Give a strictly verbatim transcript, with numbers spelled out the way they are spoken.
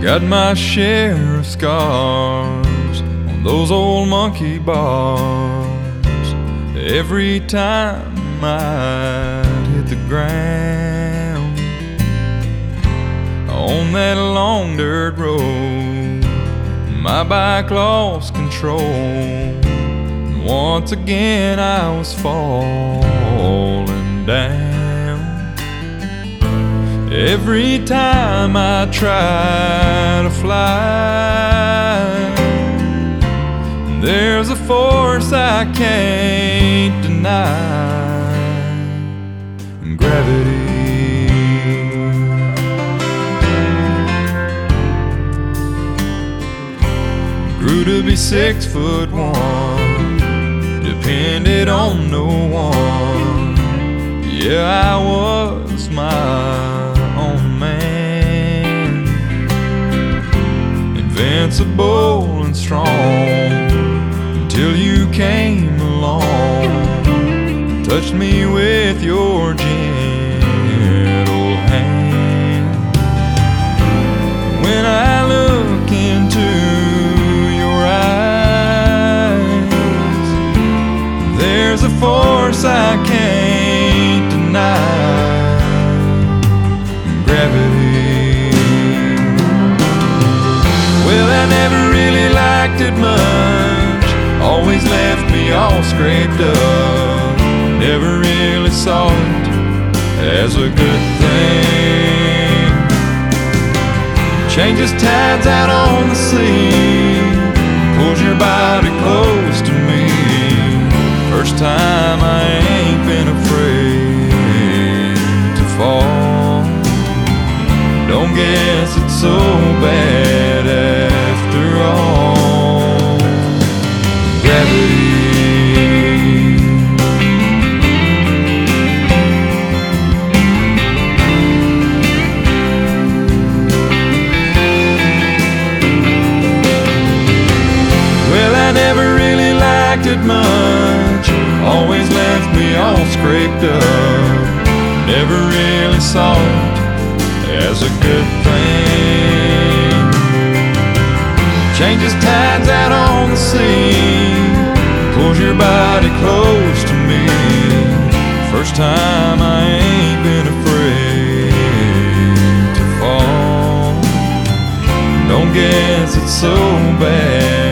Got my share of scars on those old monkey bars. Every time I'd hit the ground on that long dirt road, my bike lost control, and once again I was falling down. Every time I try to fly, there's a force I can't deny, gravity. Grew to be six foot one, depended on no one. Yeah, I was my own man, invincible and strong, until you came along, touched me with your gentle hand. When I look into your eyes, there's a force I can't deny, gravity. Well, I never really liked it much, always left me all scraped up. Never really saw it as a good thing. Changes tides out on the sea, pulls your body close to me. First time I ain't been afraid to fall. Don't guess it's so bad after all, gravity. Well, I never really liked it much, always left me all scraped up. Never really saw it as a good thing. Changes tides out on the sea, pulls your body close to me. First time I ain't been afraid to fall. Don't guess it's so bad